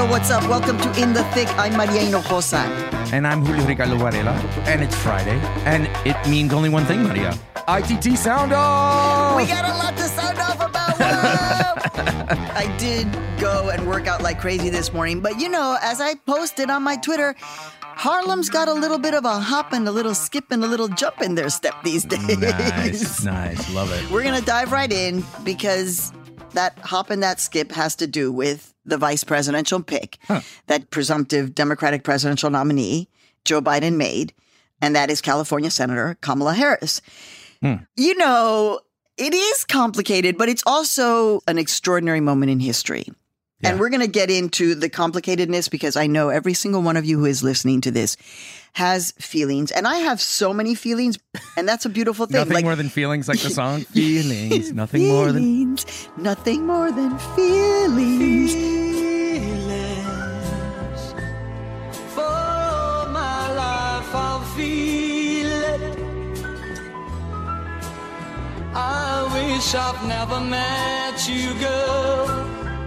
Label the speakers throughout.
Speaker 1: Yo, what's up? Welcome to In the Thick. I'm Maria Hinojosa.
Speaker 2: And I'm Julio Ricardo Varela. And it's Friday. And it means only one thing, Maria. ITT sound off!
Speaker 1: We got a lot to sound off about. I did go and work out like crazy this morning. But, you know, as I posted on my Twitter, Harlem's got a little bit of a hop and a little skip and a little jump in their step these days.
Speaker 2: Nice. Love it.
Speaker 1: We're going to dive right in because that hop and that skip has to do with the vice presidential pick that presumptive Democratic presidential nominee Joe Biden made, and that is California Senator Kamala Harris. You know, it is complicated, but it's also an extraordinary moment in history. Yeah. And we're going to get into the complicatedness because I know every single one of you who is listening to this has feelings. And I have so many feelings, and that's a beautiful thing.
Speaker 2: Nothing more than feelings, like the song. Feelings. Nothing more than...
Speaker 1: Nothing more than feelings.
Speaker 3: Feelings. For my life I'll feel it. I wish I've never met you, girl.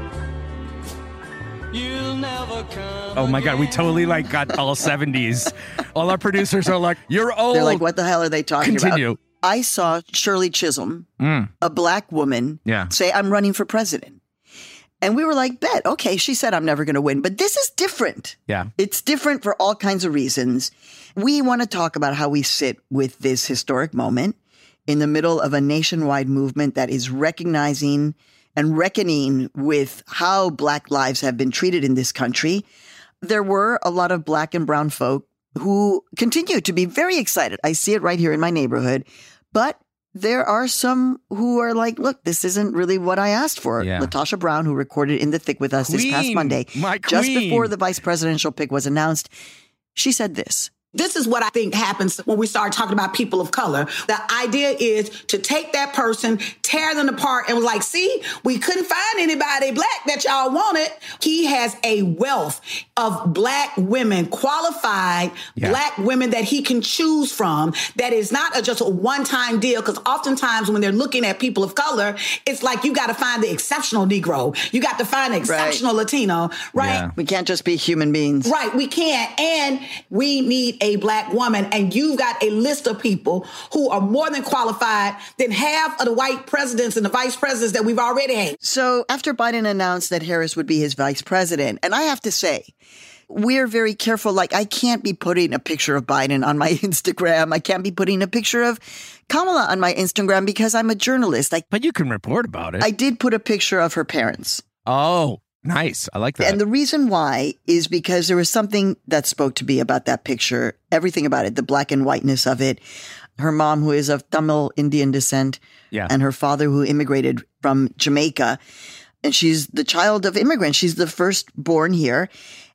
Speaker 3: You'll never come.
Speaker 2: Oh my God, we totally got all 70s. All our producers are like, you're old.
Speaker 1: They're like, what the hell are they talking
Speaker 2: Continue.
Speaker 1: about? I saw Shirley Chisholm, a black woman, say, I'm running for president. And we were like, bet. Okay, she said, I'm never going to win. But this is different.
Speaker 2: Yeah.
Speaker 1: It's different for all kinds of reasons. We want to talk about how we sit with this historic moment in the middle of a nationwide movement that is recognizing and reckoning with how Black lives have been treated in this country. There were a lot of Black and brown folk who continue to be very excited. I see it right here in my neighborhood. But there are some who are like, look, this isn't really what I asked for. Yeah. Latasha Brown, who recorded In the Thick with us this past Monday, just before the vice presidential pick was announced, she said this.
Speaker 4: This is what I think happens when we start talking about people of color. The idea is to take that person, tear them apart, and was like, see, we couldn't find anybody Black that y'all wanted. He has a wealth of Black women, qualified Black women that he can choose from. That is not just a one-time deal, because oftentimes when they're looking at people of color, it's like you got to find the exceptional Negro. You got to find the exceptional Latino, right?
Speaker 1: Yeah. We can't just be human beings.
Speaker 4: Right, we can't. And we need a Black woman, and you've got a list of people who are more than qualified than half of the white presidents and the vice presidents that we've already had.
Speaker 1: So after Biden announced that Harris would be his vice president, and I have to say, we're very careful. Like, I can't be putting a picture of Biden on my Instagram. I can't be putting a picture of Kamala on my Instagram because I'm a journalist.
Speaker 2: But you can report about it.
Speaker 1: I did put a picture of her parents.
Speaker 2: Oh, nice. I like that.
Speaker 1: And the reason why is because there was something that spoke to me about that picture, everything about it, the black and whiteness of it. Her mom, who is of Tamil Indian descent, and her father, who immigrated from Jamaica. And she's the child of immigrants. She's the firstborn here.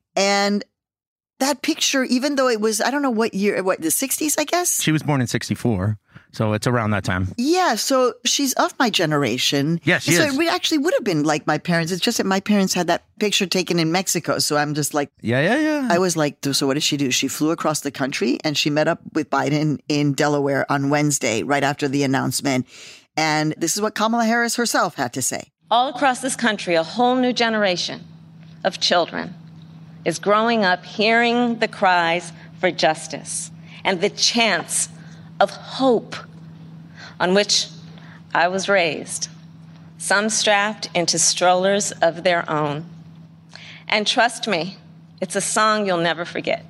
Speaker 1: And that picture, even though it was, I don't know what year, the 60s, I guess?
Speaker 2: She was born in 64. So it's around that time.
Speaker 1: Yeah. So she's of my generation.
Speaker 2: Yeah, she is.
Speaker 1: So it actually would have been like my parents. It's just that my parents had that picture taken in Mexico. So I'm just like.
Speaker 2: Yeah.
Speaker 1: I was like, so what did she do? She flew across the country and she met up with Biden in Delaware on Wednesday, right after the announcement. And this is what Kamala Harris herself had to say.
Speaker 5: All across this country, a whole new generation of children is growing up hearing the cries for justice and the chants of hope on which I was raised, some strapped into strollers of their own. And trust me, it's a song you'll never forget.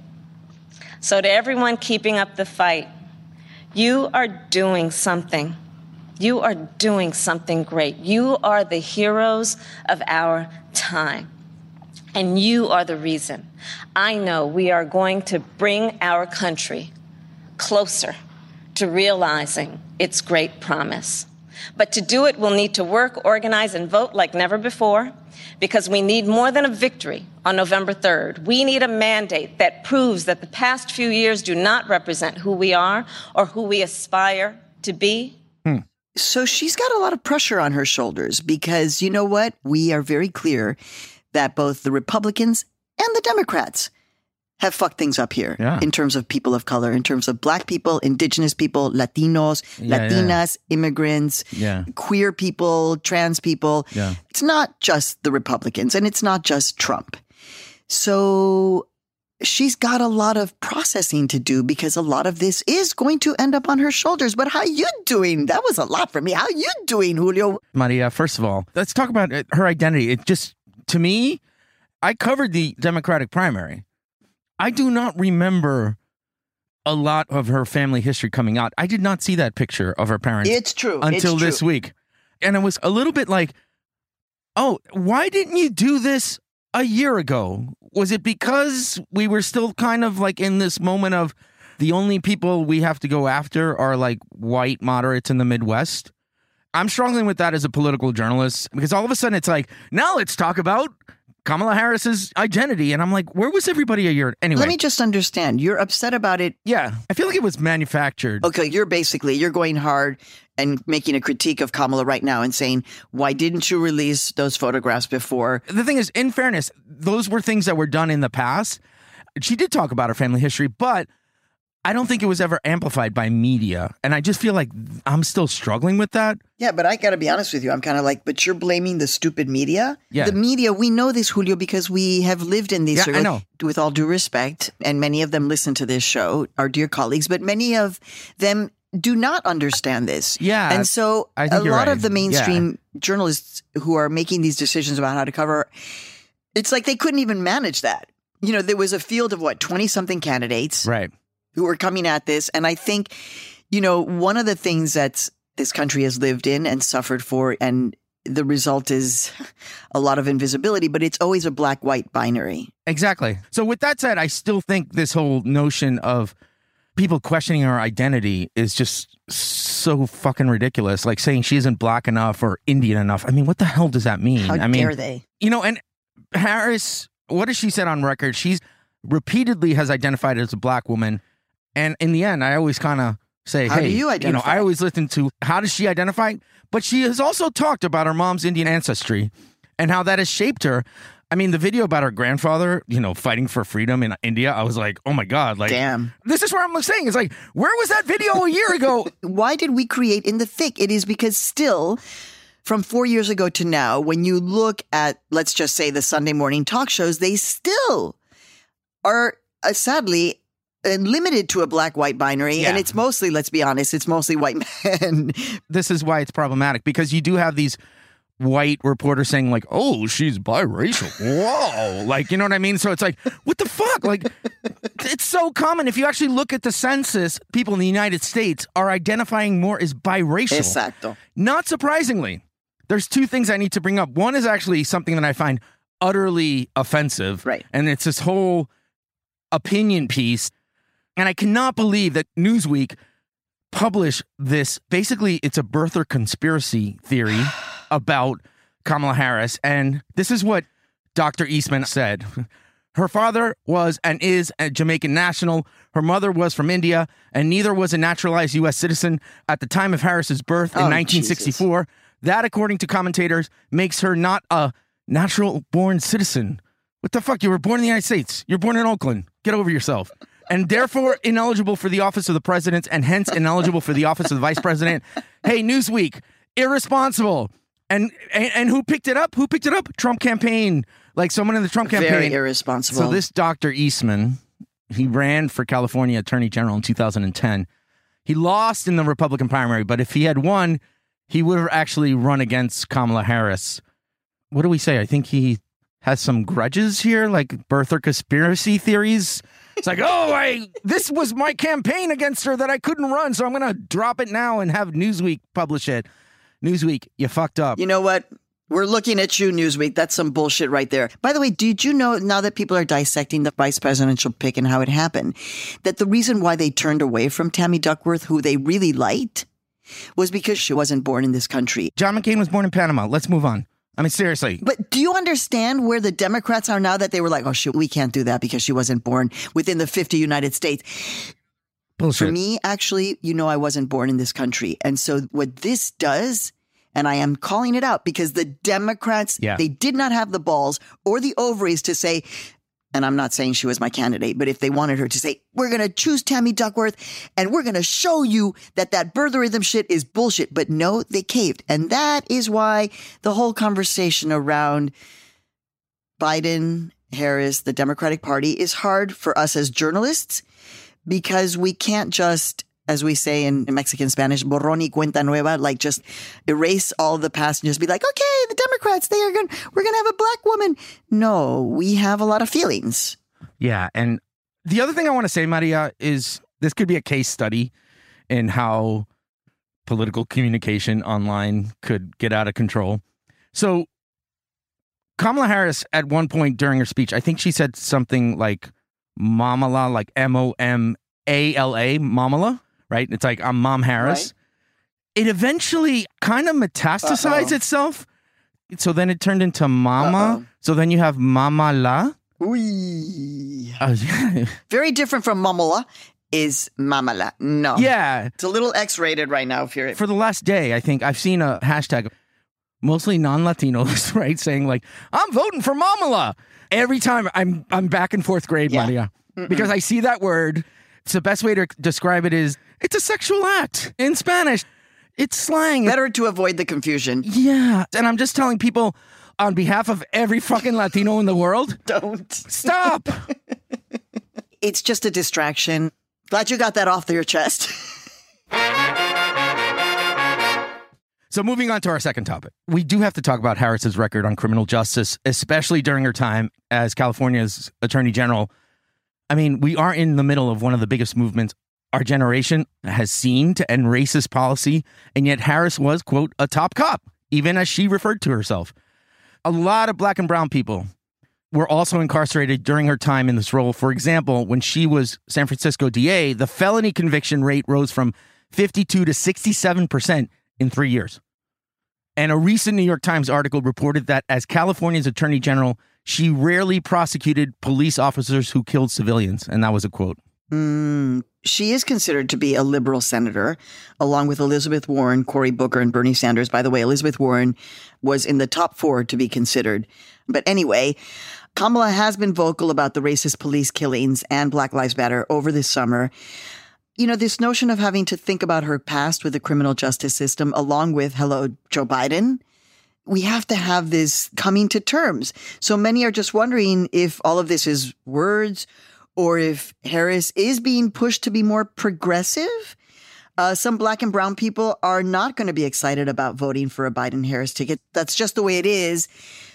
Speaker 5: So to everyone keeping up the fight, you are doing something. You are doing something great. You are the heroes of our time. And you are the reason I know we are going to bring our country closer to realizing its great promise. But to do it, we'll need to work, organize, and vote like never before, because we need more than a victory on November 3rd. We need a mandate that proves that the past few years do not represent who we are or who we aspire to be.
Speaker 1: So she's got a lot of pressure on her shoulders because, you know what? We are very clear that both the Republicans and the Democrats have fucked things up here in terms of people of color, in terms of Black people, Indigenous people, Latinos, Latinas, immigrants, queer people, trans people. It's not just the Republicans and it's not just Trump. So she's got a lot of processing to do because a lot of this is going to end up on her shoulders. But how you doing? That was a lot for me. How you doing, Julio?
Speaker 2: Maria, first of all, let's talk about her identity. It just, to me, I covered the Democratic primary. I do not remember a lot of her family history coming out. I did not see that picture of her parents.
Speaker 1: It's true.
Speaker 2: Until this week. And it was a little bit like, oh, why didn't you do this a year ago? Was it because we were still kind of like in this moment of the only people we have to go after are like white moderates in the Midwest? I'm struggling with that as a political journalist because all of a sudden it's like, now let's talk about Kamala Harris's identity. And I'm like, where was everybody a year? Anyway.
Speaker 1: Let me just understand. You're upset about it.
Speaker 2: Yeah. I feel like it was manufactured.
Speaker 1: Okay. You're going hard and making a critique of Kamala right now and saying, why didn't you release those photographs before?
Speaker 2: The thing is, in fairness, those were things that were done in the past. She did talk about her family history, but I don't think it was ever amplified by media. And I just feel like I'm still struggling with that.
Speaker 1: Yeah, but I got to be honest with you. I'm kind of like, but you're blaming the stupid media?
Speaker 2: Yeah.
Speaker 1: The media, we know this, Julio, because we have lived in these
Speaker 2: Yeah,
Speaker 1: circles.
Speaker 2: I know.
Speaker 1: With all due respect, and many of them listen to this show, our dear colleagues, but many of them do not understand this.
Speaker 2: Yeah.
Speaker 1: And so
Speaker 2: I
Speaker 1: a
Speaker 2: think you're
Speaker 1: lot
Speaker 2: right.
Speaker 1: of the mainstream journalists who are making these decisions about how to cover, it's like they couldn't even manage that. You know, there was a field of 20-something candidates.
Speaker 2: Right.
Speaker 1: Who are coming at this. And I think, one of the things that this country has lived in and suffered for, and the result is a lot of invisibility, but it's always a black-white binary.
Speaker 2: Exactly. So with that said, I still think this whole notion of people questioning our identity is just so fucking ridiculous. Like saying she isn't black enough or Indian enough. I mean, what the hell does that mean?
Speaker 1: How dare they?
Speaker 2: And Harris, what has she said on record? She's repeatedly has identified as a black woman. And in the end, I always kind of say,
Speaker 1: how do you identify?
Speaker 2: I always listen to how does she identify? But she has also talked about her mom's Indian ancestry and how that has shaped her. I mean, the video about her grandfather, fighting for freedom in India, I was like, oh my God. Like,
Speaker 1: damn.
Speaker 2: This is what I'm saying. It's like, where was that video a year ago?
Speaker 1: Why did we create in the thick? It is because still, from 4 years ago to now, when you look at, let's just say, the Sunday morning talk shows, they still are, sadly, limited to a black-white binary.
Speaker 2: Yeah.
Speaker 1: And it's mostly, let's be honest, it's mostly white men.
Speaker 2: This is why it's problematic, because you do have these white reporters saying like, oh, she's biracial. Whoa. Like, you know what I mean? So it's like, what the fuck? Like, it's so common. If you actually look at the census, people in the United States are identifying more as biracial.
Speaker 1: Exacto.
Speaker 2: Not surprisingly, there's two things I need to bring up. One is actually something that I find utterly offensive.
Speaker 1: Right.
Speaker 2: And it's this whole opinion piece. And I cannot believe that Newsweek published this. Basically, it's a birther conspiracy theory about Kamala Harris. And this is what Dr. Eastman said. Her father was and is a Jamaican national. Her mother was from India, and neither was a naturalized U.S. citizen at the time of Harris's birth in 1964. Jesus. That, according to commentators, makes her not a natural-born citizen. What the fuck? You were born in the United States. You're born in Oakland. Get over yourself. And therefore ineligible for the office of the president, and hence ineligible for the office of the vice president. Hey, Newsweek, irresponsible. And who picked it up? Who picked it up? Trump campaign. Like someone in the Trump campaign.
Speaker 1: Very irresponsible.
Speaker 2: So this Dr. Eastman, he ran for California Attorney General in 2010. He lost in the Republican primary, but if he had won, he would have actually run against Kamala Harris. What do we say? I think he has some grudges here, like birther conspiracy theories. It's like, this was my campaign against her that I couldn't run, so I'm going to drop it now and have Newsweek publish it. Newsweek, you fucked up.
Speaker 1: You know what? We're looking at you, Newsweek. That's some bullshit right there. By the way, did you know, now that people are dissecting the vice presidential pick and how it happened, that the reason why they turned away from Tammy Duckworth, who they really liked, was because she wasn't born in this country?
Speaker 2: John McCain was born in Panama. Let's move on. I mean, seriously.
Speaker 1: But do you understand where the Democrats are now that they were like, oh, shit, we can't do that because she wasn't born within the 50 United States?
Speaker 2: Bullshit.
Speaker 1: For me, actually, I wasn't born in this country. And so what this does, and I am calling it out because the Democrats, they did not have the balls or the ovaries to say, and I'm not saying she was my candidate, but if they wanted her to say, we're going to choose Tammy Duckworth and we're going to show you that birtherism shit is bullshit. But no, they caved. And that is why the whole conversation around Biden Harris, the Democratic Party, is hard for us as journalists because we can't just, as we say in Mexican Spanish, borrón y cuenta nueva, like just erase all the past and just be like, okay, the Democrats, we're going to have a black woman. No, we have a lot of feelings.
Speaker 2: Yeah. And the other thing I want to say, Maria, is this could be a case study in how political communication online could get out of control. So Kamala Harris, at one point during her speech, I think she said something like Momala, like Momala, Momala, right? It's like, I'm Mom Harris. Right. It eventually kind of metastasized itself. So then it turned into Mama. So then you have Mamala.
Speaker 1: Very different from Mamala is Mamala. No.
Speaker 2: Yeah.
Speaker 1: It's a little X-rated right now. If you're...
Speaker 2: For the last day, I think I've seen a hashtag, mostly non-Latinos, right, saying like, I'm voting for Mamala. Every time I'm back in fourth grade, Maria, because I see that word. It's the best way to describe it is it's a sexual act in Spanish. It's slang.
Speaker 1: Better to avoid the confusion.
Speaker 2: Yeah. And I'm just telling people on behalf of every fucking Latino in the world,
Speaker 1: don't.
Speaker 2: Stop.
Speaker 1: It's just a distraction. Glad you got that off your chest.
Speaker 2: So moving on to our second topic, we do have to talk about Harris's record on criminal justice, especially during her time as California's Attorney General. I mean, we are in the middle of one of the biggest movements our generation has seen to end racist policy, and yet Harris was, quote, a top cop, even as she referred to herself. A lot of black and brown people were also incarcerated during her time in this role. For example, when she was San Francisco DA, the felony conviction rate rose from 52 to 67% in 3 years. And a recent New York Times article reported that as California's Attorney General, she rarely prosecuted police officers who killed civilians. And that was a quote.
Speaker 1: She is considered to be a liberal senator, along with Elizabeth Warren, Cory Booker, and Bernie Sanders. By the way, Elizabeth Warren was in the top 4 to be considered. But anyway, Kamala has been vocal about the racist police killings and Black Lives Matter over this summer. You know, this notion of having to think about her past with the criminal justice system, along with, hello, Joe Biden, we have to have this coming to terms. So many are just wondering if all of this is words or if Harris is being pushed to be more progressive. Some black and brown people are not going to be excited about voting for a Biden-Harris ticket. That's just the way it is.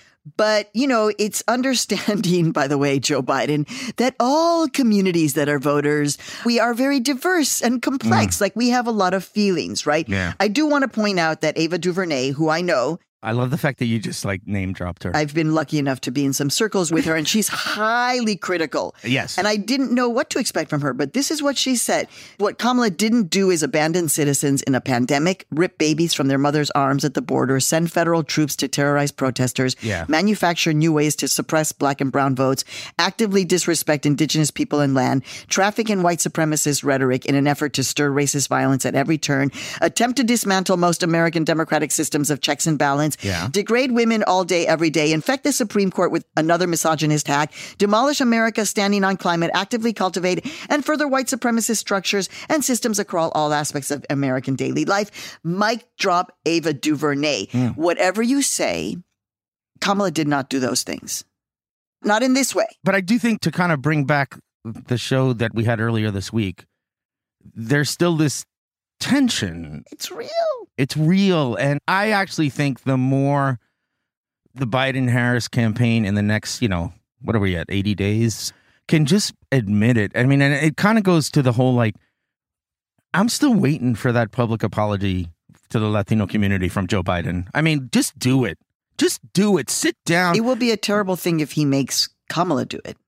Speaker 1: But, you know, it's understanding, by the way, Joe Biden, that all communities that are voters, we are very diverse and complex. Like, we have a lot of feelings, right?
Speaker 2: Yeah.
Speaker 1: I do want to point out that Ava DuVernay, who I know,
Speaker 2: I love the fact that you just like name dropped her.
Speaker 1: I've been lucky enough to be in some circles with her, and she's highly critical.
Speaker 2: Yes.
Speaker 1: And I didn't know what to expect from her, but this is what she said. What Kamala didn't do is abandon citizens in a pandemic, rip babies from their mother's arms at the border, send federal troops to terrorize protesters, manufacture new ways to suppress black and brown votes, actively disrespect indigenous people and land, traffic in white supremacist rhetoric in an effort to stir racist violence at every turn, attempt to dismantle most American democratic systems of checks and balance, degrade women all day, every day, infect the Supreme Court with another misogynist hack, demolish America standing on climate, actively cultivate and further white supremacist structures and systems across all aspects of American daily life. Mic drop, Ava DuVernay. Whatever you say, Kamala did not do those things. Not in this way.
Speaker 2: But I do think, to kind of bring back the show that we had earlier this week, there's still this tension.
Speaker 1: It's real.
Speaker 2: It's real. And I actually think the more the Biden-Harris campaign in the next, you know, what are we at, 80 days, can just admit it. I mean, and it kind of goes to the whole, like, I'm still waiting for that public apology to the Latino community from Joe Biden. I mean, just do it. Just do it. Sit down.
Speaker 1: It will be a terrible thing if he makes Kamala do it.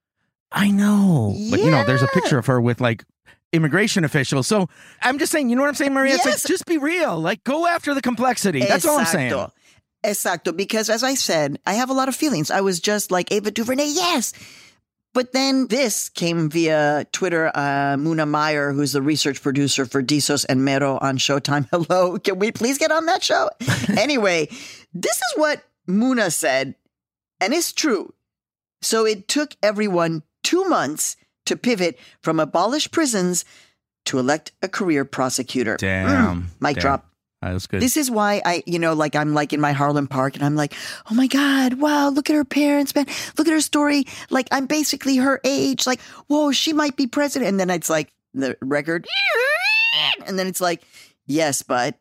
Speaker 2: I know.
Speaker 1: Yeah.
Speaker 2: But, you know, there's a picture of her with, like, immigration officials. So I'm just saying, you know what I'm saying, Maria?
Speaker 1: Yes.
Speaker 2: It's like, just be real. Like, go after the complexity. That's all I'm saying.
Speaker 1: Exacto. Because as I said, I have a lot of feelings. I was just like Ava DuVernay, yes. But then this came via Twitter. Muna Meyer, who's the research producer for Dizos and Mero on Showtime. Hello. Can we please get on that show? Anyway, this is what Muna said, and it's true. So it took everyone 2 months to pivot from abolish prisons to elect a career prosecutor.
Speaker 2: Damn.
Speaker 1: Mic drop.
Speaker 2: That was good.
Speaker 1: This is why I'm like in my Harlem Park and I'm like, oh my God, wow, look at her parents, man. Look at her story. Like, I'm basically her age. Like, whoa, she might be president. And then it's like the record. And then it's like, yes, but.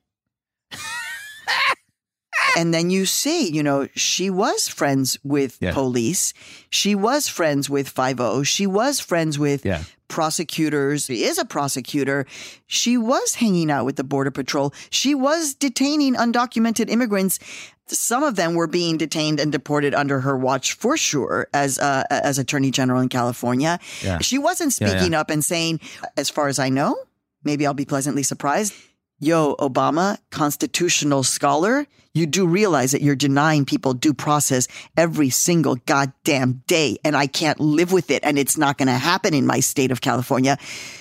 Speaker 1: And then you see, she was friends with police. She was friends with 5-0. She was friends with prosecutors. She is a prosecutor. She was hanging out with the Border Patrol. She was detaining undocumented immigrants. Some of them were being detained and deported under her watch for sure as Attorney General in California. Yeah. She wasn't speaking up and saying, as far as I know, maybe I'll be pleasantly surprised. Yo, Obama, constitutional scholar, you do realize that you're denying people due process every single goddamn day, and I can't live with it, and it's not going to happen in my state of California.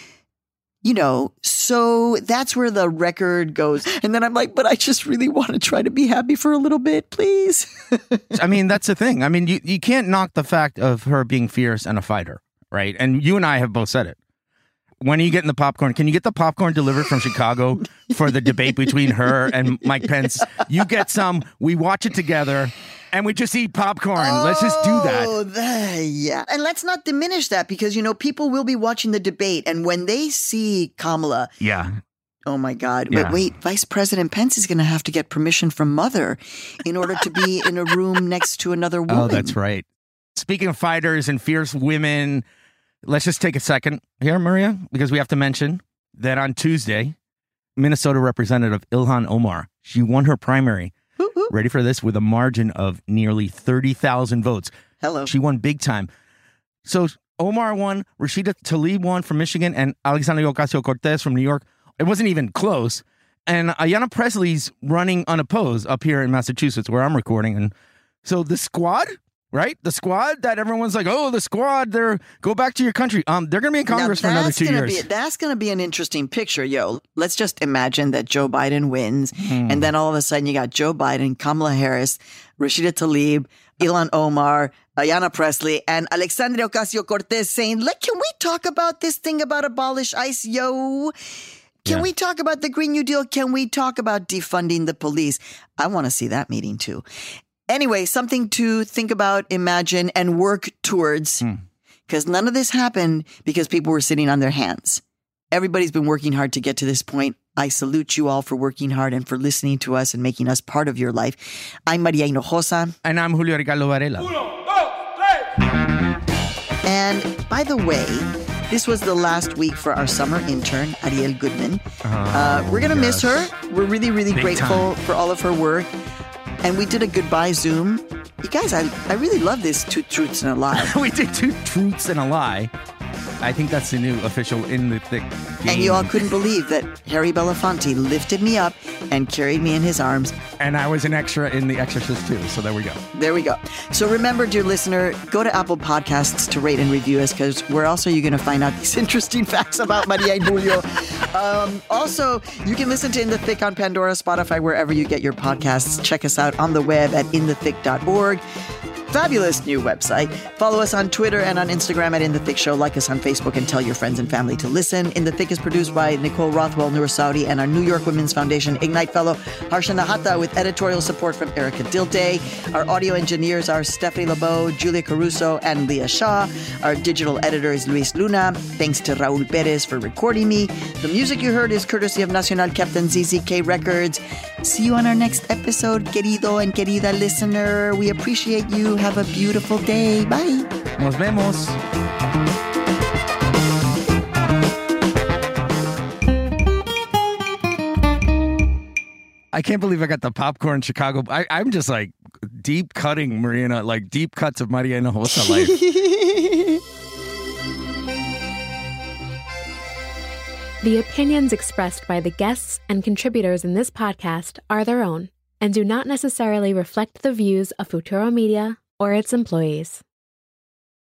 Speaker 1: So that's where the record goes. And then I'm like, but I just really want to try to be happy for a little bit, please.
Speaker 2: I mean, that's the thing. I mean, you can't knock the fact of her being fierce and a fighter, right? And you and I have both said it. When are you getting the popcorn? Can you get the popcorn delivered from Chicago for the debate between her and Mike Pence? You get some, we watch it together, and we just eat popcorn. Let's just do that.
Speaker 1: Yeah. And let's not diminish that because, people will be watching the debate. And when they see Kamala.
Speaker 2: Yeah.
Speaker 1: Oh, my God. Yeah. But wait, Vice President Pence is going to have to get permission from Mother in order to be in a room next to another woman.
Speaker 2: Oh, that's right. Speaking of fighters and fierce women, let's just take a second here, Maria, because we have to mention that on Tuesday, Minnesota Representative Ilhan Omar, she won her primary. Ready for this? With a margin of nearly 30,000 votes.
Speaker 1: Hello.
Speaker 2: She won big time. So Omar won, Rashida Tlaib won from Michigan, and Alexandria Ocasio-Cortez from New York. It wasn't even close. And Ayanna Pressley's running unopposed up here in Massachusetts, where I'm recording. And so the squad, right? The squad that everyone's like, oh, the squad, go back to your country. They're going to be in Congress for another 2 years.
Speaker 1: That's going to be an interesting picture. Yo, let's just imagine that Joe Biden wins. And then all of a sudden you got Joe Biden, Kamala Harris, Rashida Tlaib, Ilhan Omar, Ayanna Pressley, and Alexandria Ocasio-Cortez saying, can we talk about this thing about abolish ICE, yo? Can we talk about the Green New Deal? Can we talk about defunding the police? I want to see that meeting too. Anyway, something to think about, imagine, and work towards, because none of this happened because people were sitting on their hands. Everybody's been working hard to get to this point. I salute you all for working hard and for listening to us and making us part of your life. I'm Maria Hinojosa.
Speaker 2: And I'm Julio Ricardo Varela.
Speaker 3: 1, 2, 3.
Speaker 1: And by the way, this was the last week for our summer intern, Ariel Goodman. We're going to miss her. We're really, really grateful for all of her work. And we did a goodbye Zoom. You guys, I really love this 2 Truths and a Lie.
Speaker 2: We did 2 Truths and a Lie. I think that's the new official In the Thick game.
Speaker 1: And you all couldn't believe that Harry Belafonte lifted me up and carried me in his arms.
Speaker 2: And I was an extra in The Exorcist too, so there we go.
Speaker 1: There we go. So remember, dear listener, go to Apple Podcasts to rate and review us, because where else are you going to find out these interesting facts about Maria and Julio? Also, you can listen to In the Thick on Pandora, Spotify, wherever you get your podcasts. Check us out on the web at inthethick.org. Fabulous new website. Follow us on Twitter and on Instagram at In the Thick Show. Like us on Facebook and tell your friends and family to listen. In the Thick is produced by Nicole Rothwell, Noor Saudi, and our New York Women's Foundation Ignite Fellow, Harsha Nahata, with editorial support from Erica Dilte. Our audio engineers are Stephanie Lebeau, Julia Caruso, and Leah Shaw. Our digital editor is Luis Luna. Thanks to Raul Perez for recording me. The music you heard is courtesy of Nacional Captain ZZK Records. See you on our next episode, querido and querida listener. We appreciate you. Have a beautiful day. Bye.
Speaker 2: Nos vemos. I can't believe I got the popcorn Chicago. I'm just like deep cutting Marina, like deep cuts of Maria Hinojosa life.
Speaker 6: The opinions expressed by the guests and contributors in this podcast are their own and do not necessarily reflect the views of Futuro Media or its employees.